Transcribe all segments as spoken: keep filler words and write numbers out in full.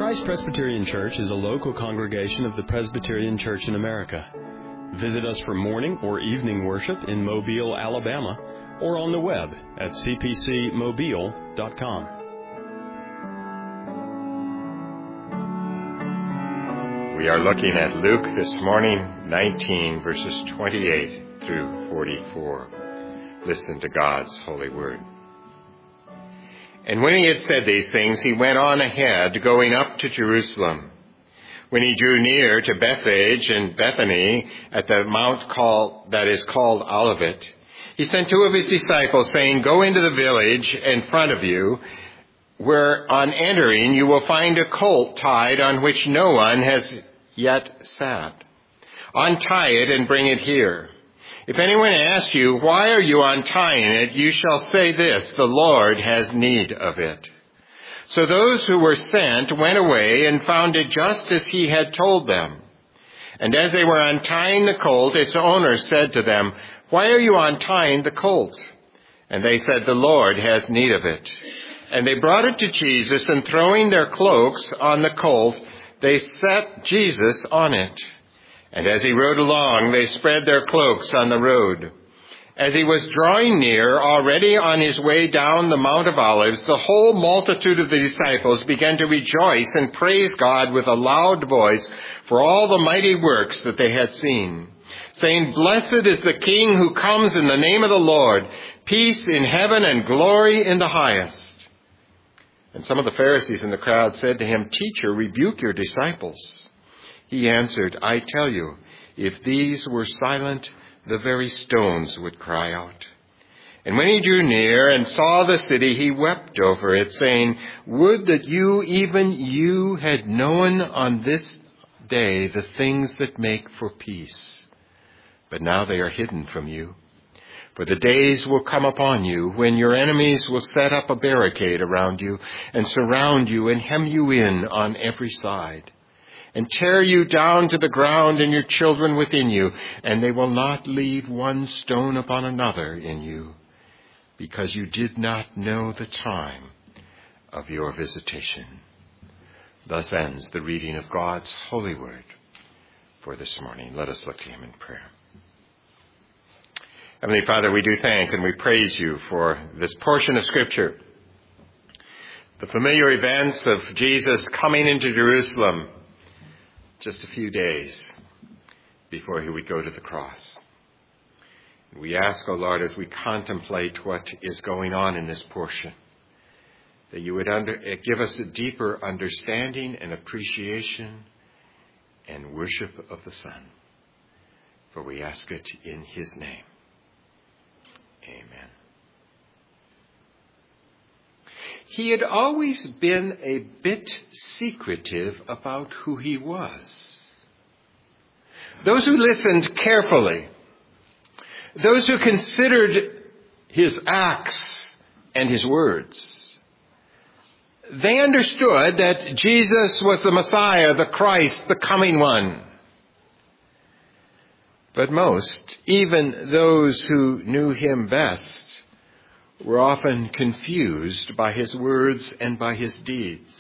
Christ Presbyterian Church is a local congregation of the Presbyterian Church in America. Visit us for morning or evening worship in Mobile, Alabama, or on the web at c p c mobile dot com. We are looking at Luke this morning, nineteen, verses twenty-eight through forty-four. Listen to God's holy word. And when he had said these things, he went on ahead, going up to Jerusalem. When he drew near to Bethphage and Bethany at the mount called, that is called Olivet, he sent two of his disciples, saying, "Go into the village in front of you, where on entering you will find a colt tied on which no one has yet sat. Untie it and bring it here. If anyone asks you, 'Why are you untying it?' you shall say this, 'The Lord has need of it.'" So those who were sent went away and found it just as he had told them. And as they were untying the colt, its owner said to them, "Why are you untying the colt?" And they said, "The Lord has need of it." And they brought it to Jesus, and throwing their cloaks on the colt, they set Jesus on it. And as he rode along, they spread their cloaks on the road. As he was drawing near, already on his way down the Mount of Olives, the whole multitude of the disciples began to rejoice and praise God with a loud voice for all the mighty works that they had seen, saying, "Blessed is the King who comes in the name of the Lord, peace in heaven and glory in the highest." And some of the Pharisees in the crowd said to him, "Teacher, rebuke your disciples." He answered, "I tell you, if these were silent, the very stones would cry out." And when he drew near and saw the city, he wept over it, saying, "Would that you, even you, had known on this day the things that make for peace. But now they are hidden from you. For the days will come upon you when your enemies will set up a barricade around you and surround you and hem you in on every side, and tear you down to the ground and your children within you, and they will not leave one stone upon another in you, because you did not know the time of your visitation." Thus ends the reading of God's holy word for this morning. Let us look to him in prayer. Heavenly Father, we do thank and we praise you for this portion of Scripture, the familiar events of Jesus coming into Jerusalem just a few days before he would go to the cross. We ask, O Lord, as we contemplate what is going on in this portion, that you would under, give us a deeper understanding and appreciation and worship of the Son. For we ask it in his name. Amen. He had always been a bit secretive about who he was. Those who listened carefully, those who considered his acts and his words, they understood that Jesus was the Messiah, the Christ, the coming one. But most, even those who knew him best, were often confused by his words and by his deeds.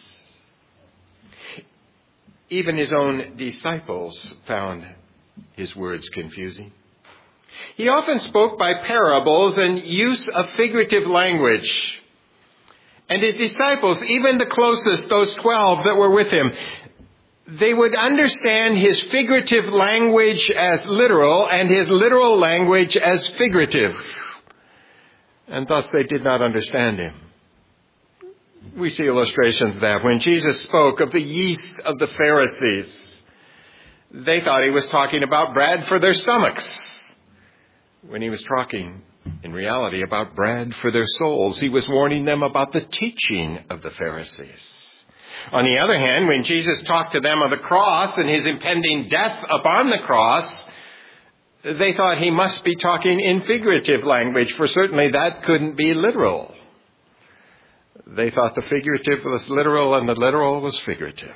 Even his own disciples found his words confusing. He often spoke by parables and use of figurative language. And his disciples, even the closest, those twelve that were with him, they would understand his figurative language as literal and his literal language as figurative. And thus they did not understand him. We see illustrations of that. When Jesus spoke of the yeast of the Pharisees, they thought he was talking about bread for their stomachs, when he was talking, in reality, about bread for their souls. He was warning them about the teaching of the Pharisees. On the other hand, when Jesus talked to them of the cross and his impending death upon the cross, they thought he must be talking in figurative language, for certainly that couldn't be literal. They thought the figurative was literal and the literal was figurative.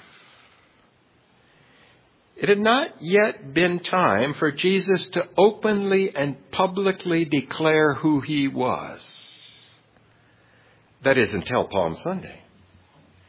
It had not yet been time for Jesus to openly and publicly declare who he was. That is, until Palm Sunday.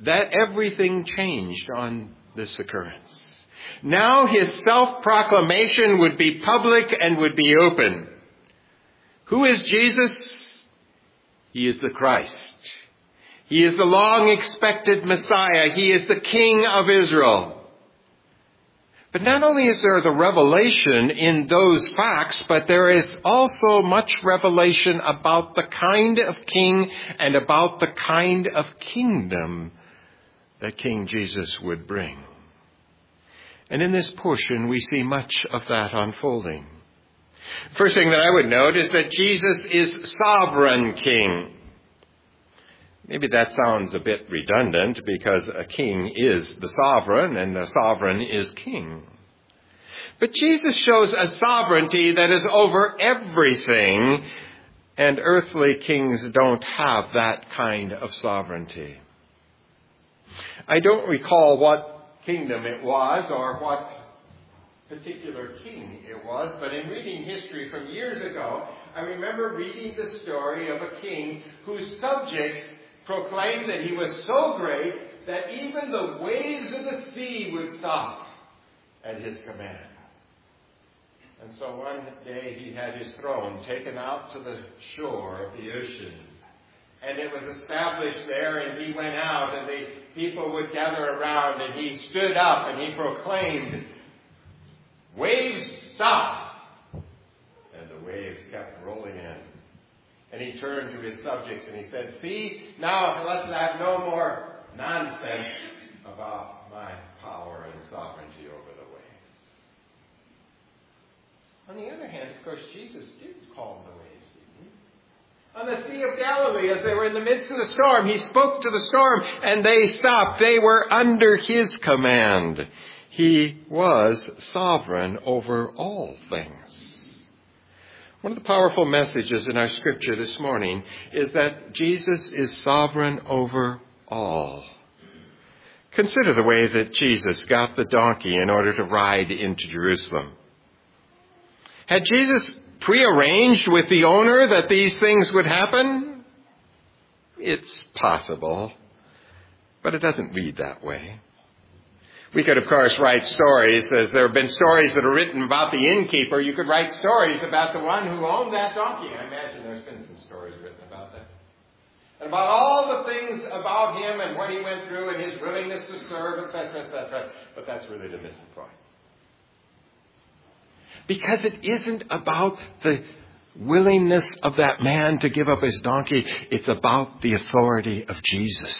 that everything changed on this occurrence. Now his self-proclamation would be public and would be open. Who is Jesus? He is the Christ. He is the long-expected Messiah. He is the King of Israel. But not only is there the revelation in those facts, but there is also much revelation about the kind of king and about the kind of kingdom that King Jesus would bring. And in this portion, we see much of that unfolding. First thing that I would note is that Jesus is sovereign king. Maybe that sounds a bit redundant because a king is the sovereign and the sovereign is king. But Jesus shows a sovereignty that is over everything, and earthly kings don't have that kind of sovereignty. I don't recall what kingdom it was or what particular king it was, but in reading history from years ago, I remember reading the story of a king whose subjects proclaimed that he was so great that even the waves of the sea would stop at his command. And so one day he had his throne taken out to the shore of the ocean. And it was established there, and he went out, and the people would gather around, and he stood up and he proclaimed, "Waves, stop!" And the waves kept rolling in. And he turned to his subjects and he said, "See, now let's have no more nonsense about my power and sovereignty over the waves." On the other hand, of course, Jesus did calm the waves, didn't he? On the Sea of Galilee, as they were in the midst of the storm, he spoke to the storm and they stopped. They were under his command. He was sovereign over all things. One of the powerful messages in our scripture this morning is that Jesus is sovereign over all. Consider the way that Jesus got the donkey in order to ride into Jerusalem. Had Jesus prearranged with the owner that these things would happen? It's possible, but it doesn't read that way. We could, of course, write stories, as there have been stories that are written about the innkeeper. You could write stories about the one who owned that donkey. I imagine there's been some stories written about that. And about all the things about him and what he went through and his willingness to serve, et cetera, et cetera. But that's really the missing point. Because it isn't about the willingness of that man to give up his donkey. It's about the authority of Jesus.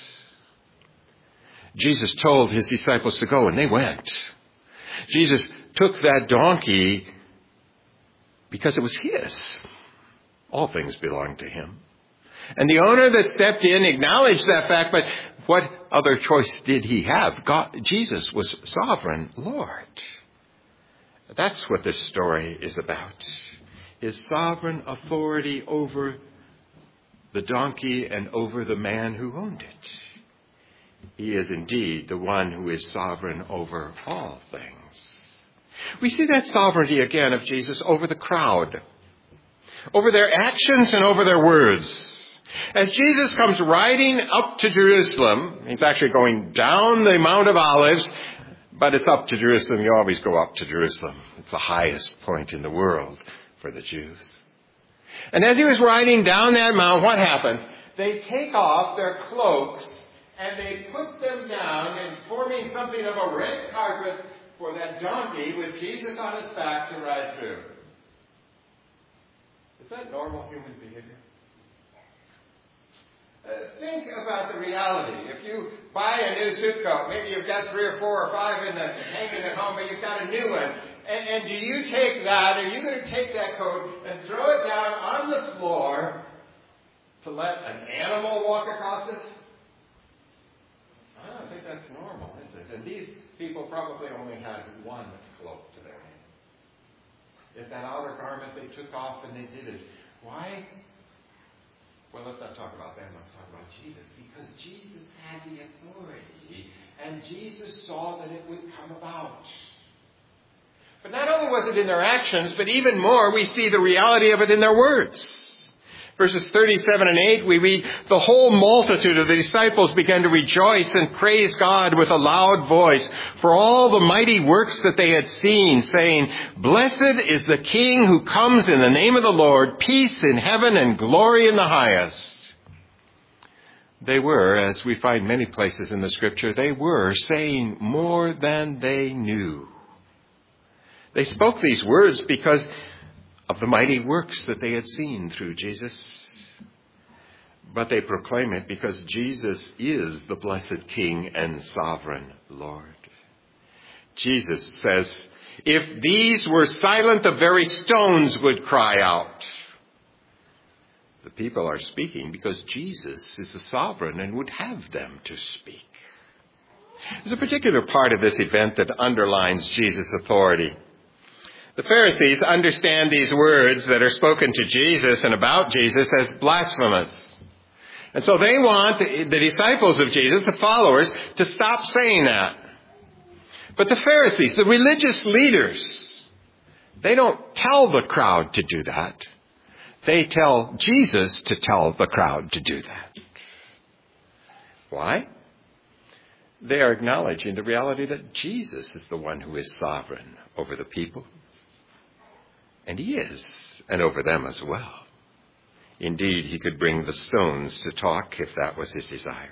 Jesus told his disciples to go, and they went. Jesus took that donkey because it was his. All things belonged to him. And the owner that stepped in acknowledged that fact, but what other choice did he have? God, Jesus was sovereign Lord. That's what this story is about. His sovereign authority over the donkey and over the man who owned it. He is indeed the one who is sovereign over all things. We see that sovereignty again of Jesus over the crowd, over their actions and over their words. As Jesus comes riding up to Jerusalem, he's actually going down the Mount of Olives, but it's up to Jerusalem. You always go up to Jerusalem. It's the highest point in the world for the Jews. And as he was riding down that mount, what happens? They take off their cloaks and they put them down and forming something of a red carpet for that donkey with Jesus on his back to ride through. Is that normal human behavior? Uh, think about the reality. If you buy a new suit coat, maybe you've got three or four or five in the hanging at home, but you've got a new one. And, and do you take that, are you going to take that coat and throw it down on the floor to let an animal walk across it? I don't think that's normal, is it? And these people probably only had one cloak to their hand. If that outer garment they took off and they did it. Why? Well, let's not talk about them. Let's talk about Jesus. Because Jesus had the authority. And Jesus saw that it would come about. But not only was it in their actions, but even more, we see the reality of it in their words. Verses thirty-seven and eight, we read, the whole multitude of the disciples began to rejoice and praise God with a loud voice for all the mighty works that they had seen, saying, blessed is the King who comes in the name of the Lord, peace in heaven and glory in the highest. They were, as we find many places in the Scripture, they were saying more than they knew. They spoke these words because of the mighty works that they had seen through Jesus. But they proclaim it because Jesus is the blessed King and sovereign Lord. Jesus says, if these were silent, the very stones would cry out. The people are speaking because Jesus is the sovereign and would have them to speak. There's a particular part of this event that underlines Jesus' authority. The Pharisees understand these words that are spoken to Jesus and about Jesus as blasphemous. And so they want the disciples of Jesus, the followers, to stop saying that. But the Pharisees, the religious leaders, they don't tell the crowd to do that. They tell Jesus to tell the crowd to do that. Why? They are acknowledging the reality that Jesus is the one who is sovereign over the people. And he is, and over them as well. Indeed, he could bring the stones to talk if that was his desire.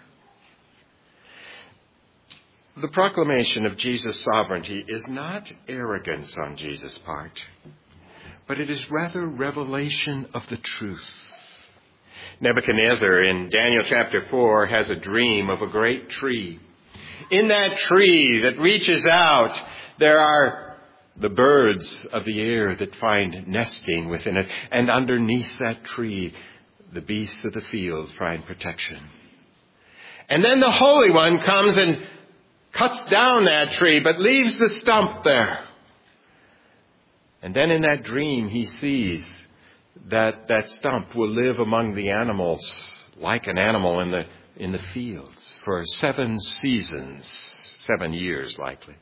The proclamation of Jesus' sovereignty is not arrogance on Jesus' part, but it is rather revelation of the truth. Nebuchadnezzar in Daniel chapter four has a dream of a great tree. In that tree that reaches out, there are the birds of the air that find nesting within it. And underneath that tree, the beasts of the field find protection. And then the Holy One comes and cuts down that tree, but leaves the stump there. And then in that dream, he sees that that stump will live among the animals, like an animal in the in the fields, for seven seasons, seven years likely,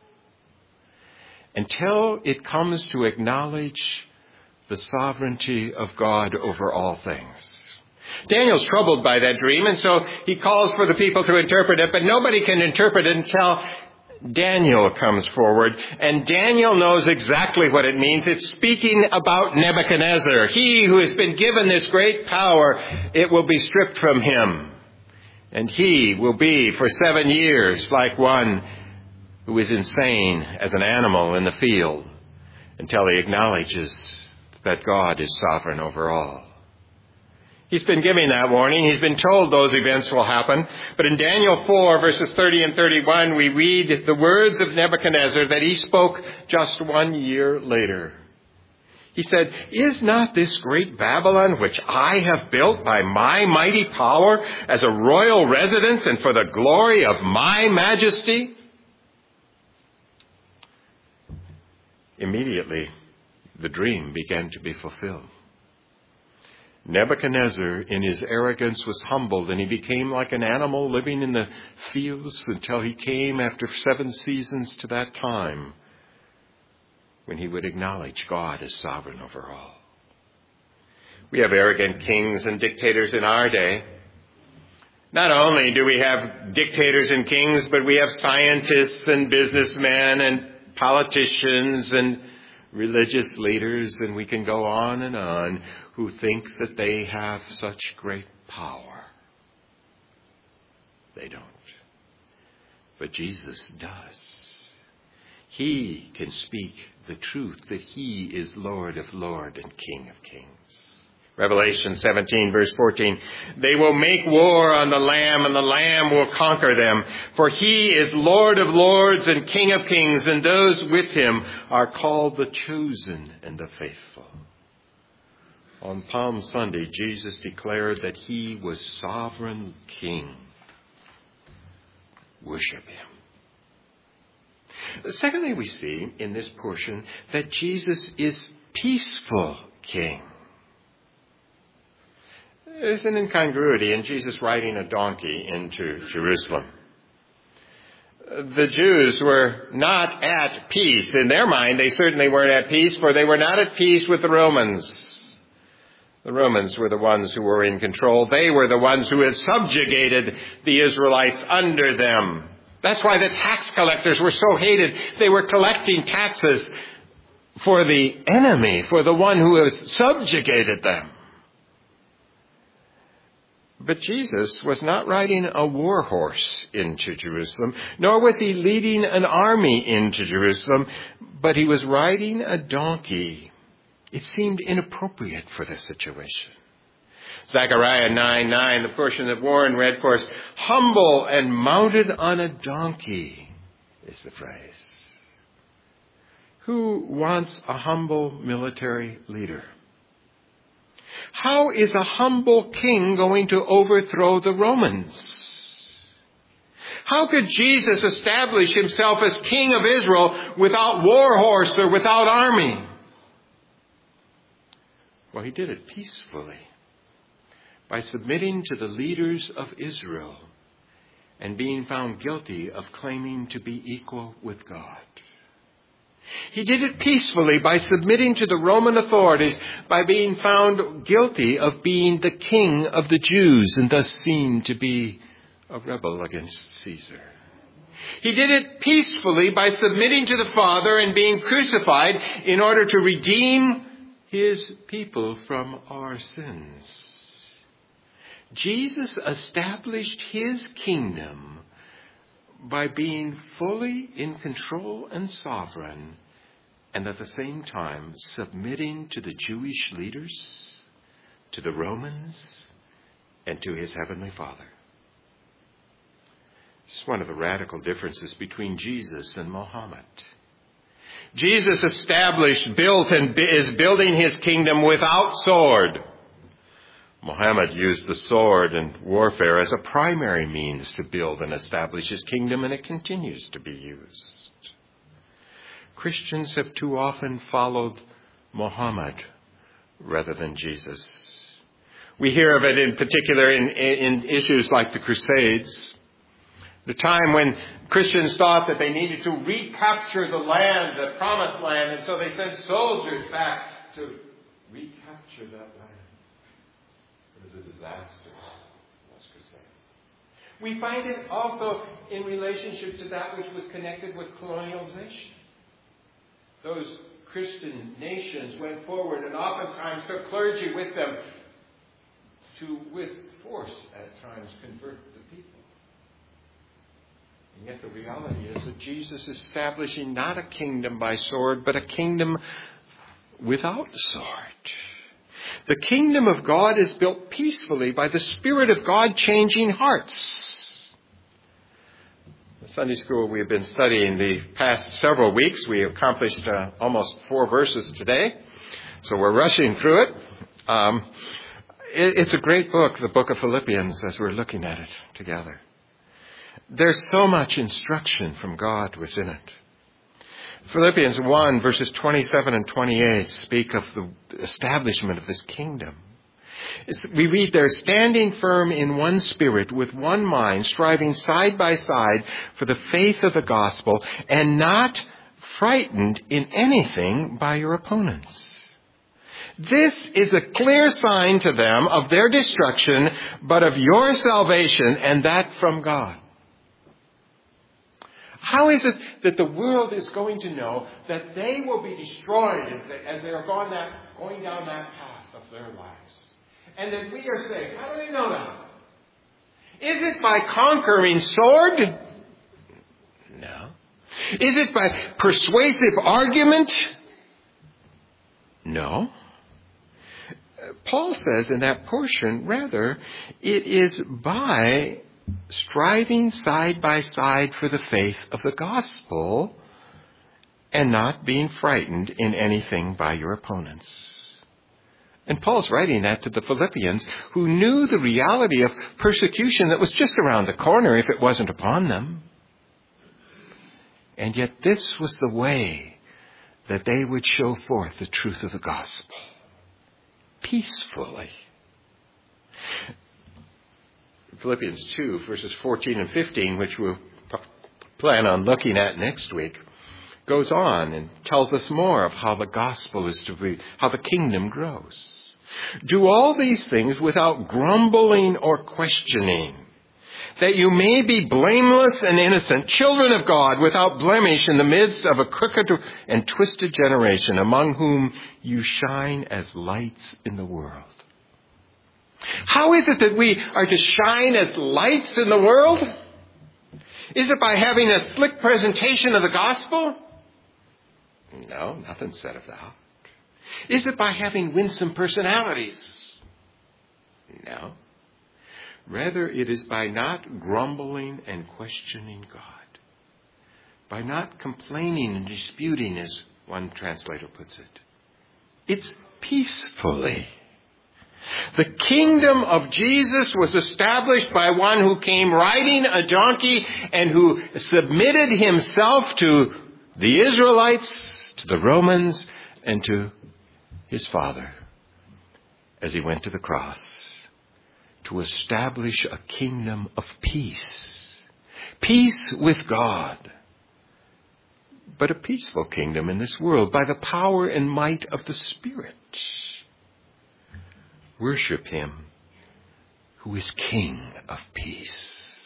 until it comes to acknowledge the sovereignty of God over all things. Daniel's troubled by that dream, and so he calls for the people to interpret it, but nobody can interpret it until Daniel comes forward, and Daniel knows exactly what it means. It's speaking about Nebuchadnezzar. He who has been given this great power, it will be stripped from him. And he will be for seven years like one who is insane as an animal in the field until he acknowledges that God is sovereign over all. He's been giving that warning. He's been told those events will happen. But in Daniel four, verses thirty and thirty-one, we read the words of Nebuchadnezzar that he spoke just one year later. He said, is not this great Babylon, which I have built by my mighty power as a royal residence and for the glory of my majesty? Immediately, the dream began to be fulfilled. Nebuchadnezzar, in his arrogance, was humbled, and he became like an animal living in the fields until he came after seven seasons to that time when he would acknowledge God as sovereign over all. We have arrogant kings and dictators in our day. Not only do we have dictators and kings, but we have scientists and businessmen and politicians and religious leaders, and we can go on and on, who think that they have such great power. They don't. But Jesus does. He can speak the truth that he is Lord of lords and King of kings. Revelation seventeen, verse fourteen, they will make war on the Lamb, and the Lamb will conquer them. For he is Lord of lords and King of kings, and those with him are called the chosen and the faithful. On Palm Sunday, Jesus declared that he was sovereign King. Worship him. Secondly, we see in this portion that Jesus is peaceful King. There's an incongruity in Jesus riding a donkey into Jerusalem. The Jews were not at peace. In their mind, they certainly weren't at peace, for they were not at peace with the Romans. The Romans were the ones who were in control. They were the ones who had subjugated the Israelites under them. That's why the tax collectors were so hated. They were collecting taxes for the enemy, for the one who has subjugated them. But Jesus was not riding a war horse into Jerusalem, nor was he leading an army into Jerusalem, but he was riding a donkey. It seemed inappropriate for the situation. Zechariah nine nine, the portion that Warren read for us, humble and mounted on a donkey is the phrase. Who wants a humble military leader? How is a humble king going to overthrow the Romans? How could Jesus establish himself as king of Israel without war horse or without army? Well, he did it peacefully by submitting to the leaders of Israel and being found guilty of claiming to be equal with God. He did it peacefully by submitting to the Roman authorities, by being found guilty of being the king of the Jews and thus seen to be a rebel against Caesar. He did it peacefully by submitting to the Father and being crucified in order to redeem his people from our sins. Jesus established his kingdom by being fully in control and sovereign, and at the same time submitting to the Jewish leaders, to the Romans, and to his heavenly Father. It's one of the radical differences between Jesus and Muhammad. Jesus established, built, and is building his kingdom without sword. Muhammad used the sword and warfare as a primary means to build and establish his kingdom, and it continues to be used. Christians have too often followed Muhammad rather than Jesus. We hear of it in particular in, in issues like the Crusades, the time when Christians thought that they needed to recapture the land, the promised land, and so they sent soldiers back to recapture that land. A disaster. We find it also in relationship to that which was connected with colonialization. Those Christian nations went forward and oftentimes took clergy with them to, with force at times, convert the people. And yet the reality is that Jesus is establishing not a kingdom by sword, but a kingdom without sword. The kingdom of God is built peacefully by the Spirit of God changing hearts. The Sunday school we have been studying the past several weeks, we accomplished uh, almost four verses today, so we're rushing through it. Um, it. It's a great book, the book of Philippians, as we're looking at it together. There's so much instruction from God within it. Philippians one, verses twenty-seven and twenty-eight speak of the establishment of this kingdom. We read there, standing firm in one spirit, with one mind, striving side by side for the faith of the gospel, and not frightened in anything by your opponents. This is a clear sign to them of their destruction, but of your salvation, and that from God. How is it that the world is going to know that they will be destroyed as they, as they are going, that, going down that path of their lives? And that we are saved? How do they know that? Is it by conquering sword? No. Is it by persuasive argument? No. Paul says in that portion, rather, it is by striving side by side for the faith of the gospel and not being frightened in anything by your opponents. And Paul's writing that to the Philippians, who knew the reality of persecution that was just around the corner if it wasn't upon them. And yet this was the way that they would show forth the truth of the gospel. Peacefully. Philippians two, verses fourteen and fifteen, which we'll plan on looking at next week, goes on and tells us more of how the gospel is to be, how the kingdom grows. Do all these things without grumbling or questioning, that you may be blameless and innocent, children of God, without blemish in the midst of a crooked and twisted generation, among whom you shine as lights in the world. How is it that we are to shine as lights in the world? Is it by having a slick presentation of the gospel? No, nothing said of that. Is it by having winsome personalities? No. Rather, it is by not grumbling and questioning God. By not complaining and disputing, as one translator puts it. It's peacefully. The kingdom of Jesus was established by one who came riding a donkey and who submitted himself to the Israelites, to the Romans, and to his Father as he went to the cross to establish a kingdom of peace. Peace with God. But a peaceful kingdom in this world by the power and might of the Spirit. Worship him who is King of peace.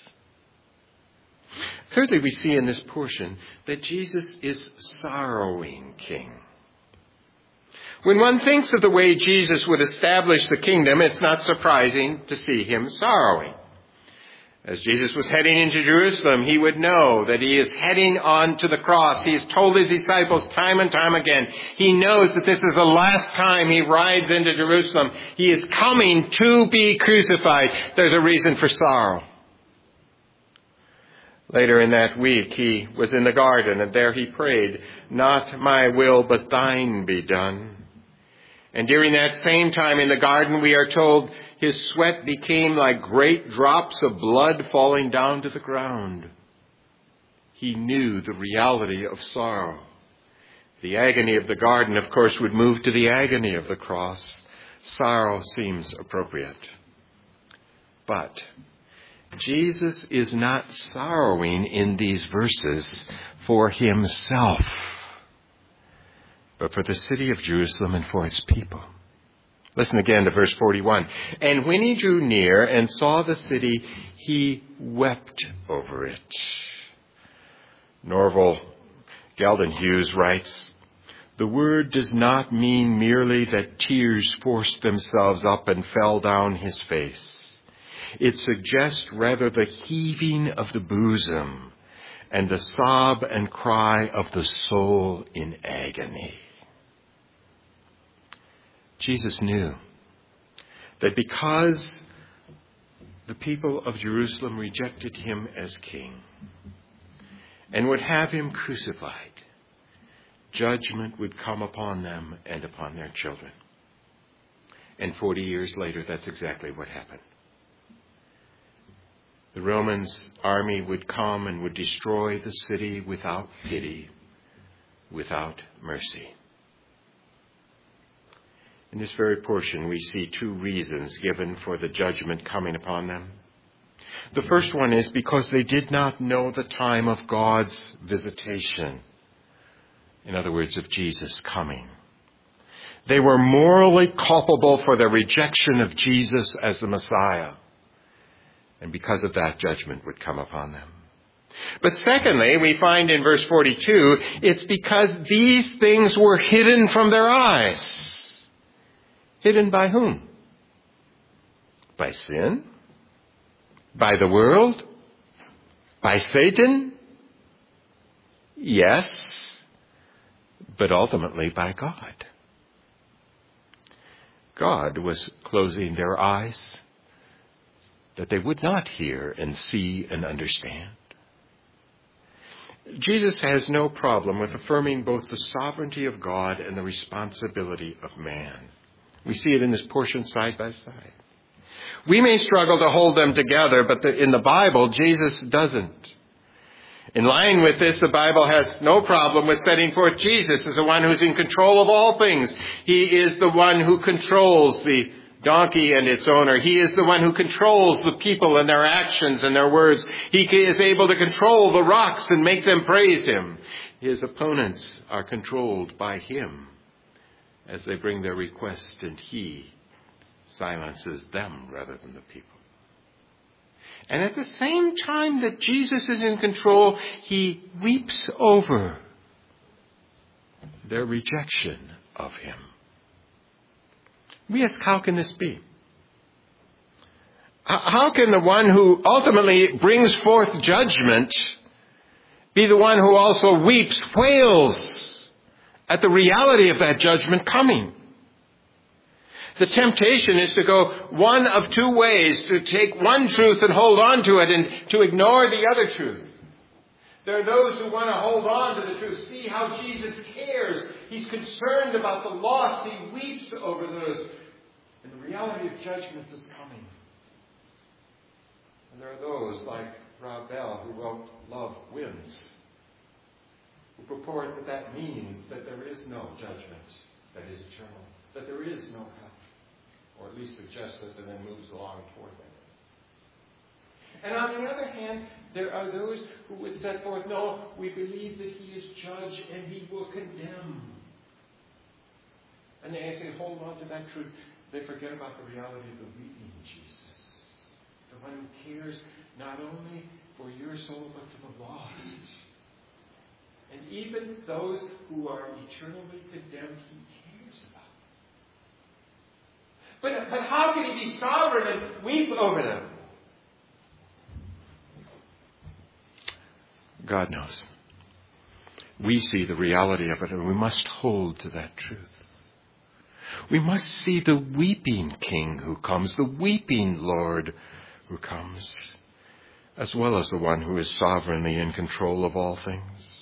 Thirdly, we see in this portion that Jesus is sorrowing King. When one thinks of the way Jesus would establish the kingdom, it's not surprising to see him sorrowing. As Jesus was heading into Jerusalem, he would know that he is heading on to the cross. He has told his disciples time and time again. He knows that this is the last time he rides into Jerusalem. He is coming to be crucified. There's a reason for sorrow. Later in that week, he was in the garden, and there he prayed, "Not my will, but thine be done." And during that same time in the garden, we are told, his sweat became like great drops of blood falling down to the ground. He knew the reality of sorrow. The agony of the garden, of course, would move to the agony of the cross. Sorrow seems appropriate. But Jesus is not sorrowing in these verses for himself, but for the city of Jerusalem and for its people. Listen again to verse forty-one. And when he drew near and saw the city, he wept over it. Norval Geldenhuys writes, the word does not mean merely that tears forced themselves up and fell down his face. It suggests rather the heaving of the bosom and the sob and cry of the soul in agony. Jesus knew that because the people of Jerusalem rejected him as king and would have him crucified, judgment would come upon them and upon their children. And forty years later, that's exactly what happened. The Romans' army would come and would destroy the city without pity, without mercy. In this very portion, we see two reasons given for the judgment coming upon them. The first one is because they did not know the time of God's visitation. In other words, of Jesus coming. They were morally culpable for their rejection of Jesus as the Messiah. And because of that, judgment would come upon them. But secondly, we find in verse forty-two, it's because these things were hidden from their eyes. Hidden by whom? By sin? By the world? By Satan? Yes, but ultimately by God. God was closing their eyes that they would not hear and see and understand. Jesus has no problem with affirming both the sovereignty of God and the responsibility of man. We see it in this portion side by side. We may struggle to hold them together, but the, in the Bible, Jesus doesn't. In line with this, the Bible has no problem with setting forth Jesus as the one who's in control of all things. He is the one who controls the donkey and its owner. He is the one who controls the people and their actions and their words. He is able to control the rocks and make them praise him. His opponents are controlled by him as they bring their request, and he silences them rather than the people. And at the same time that Jesus is in control, he weeps over their rejection of him. We ask, how can this be? How can the one who ultimately brings forth judgment be the one who also weeps, wails at the reality of that judgment coming? The temptation is to go one of two ways, to take one truth and hold on to it and to ignore the other truth. There are those who want to hold on to the truth, see how Jesus cares. He's concerned about the lost. He weeps over those. And the reality of judgment is coming. And there are those like Rob Bell who wrote Love Wins, who purport that that means that there is no judgment that is eternal, that there is no hell, or at least suggests it and then moves along toward that. And on the other hand, there are those who would set forth, no, we believe that he is judge and he will condemn. And they say, hold on to that truth. They forget about the reality of the weeping Jesus, the one who cares not only for your soul but for the lost. And even those who are eternally condemned, he cares about. But, but how can he be sovereign and weep over them? God knows. We see the reality of it, and we must hold to that truth. We must see the weeping King who comes, the weeping Lord who comes, as well as the one who is sovereignly in control of all things.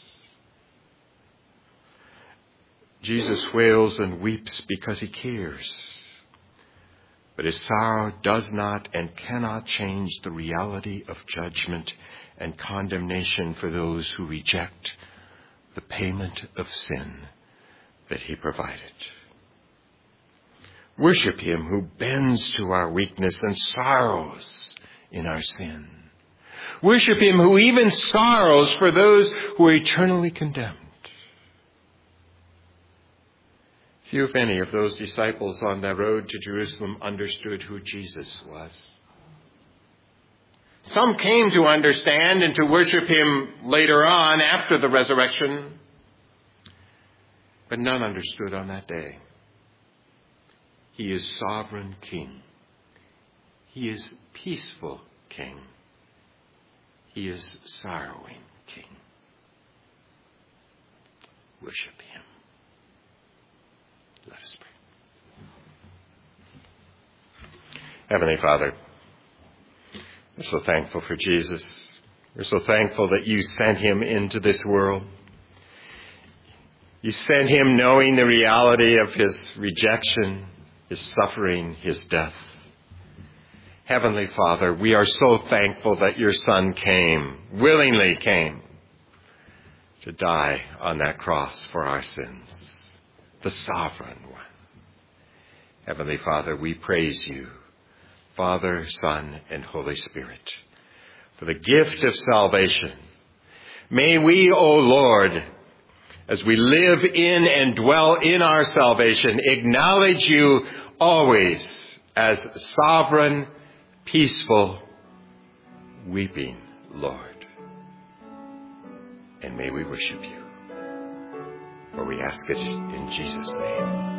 Jesus wails and weeps because he cares. But his sorrow does not and cannot change the reality of judgment and condemnation for those who reject the payment of sin that he provided. Worship him who bends to our weakness and sorrows in our sin. Worship him who even sorrows for those who are eternally condemned. Few, if any, of those disciples on the road to Jerusalem understood who Jesus was. Some came to understand and to worship him later on after the resurrection, but none understood on that day. He is sovereign King. He is peaceful King. He is sorrowing King. Worship him. Let us pray. Heavenly Father, we're so thankful for Jesus. We're so thankful that you sent him into this world. You sent him knowing the reality of his rejection, his suffering, his death. Heavenly Father, we are so thankful that your Son came, willingly came, to die on that cross for our sins, the sovereign one. Heavenly Father, we praise you, Father, Son, and Holy Spirit, for the gift of salvation. May we, O Lord, as we live in and dwell in our salvation, acknowledge you always as sovereign, peaceful, weeping Lord. And may we worship you. For we ask it in Jesus' name.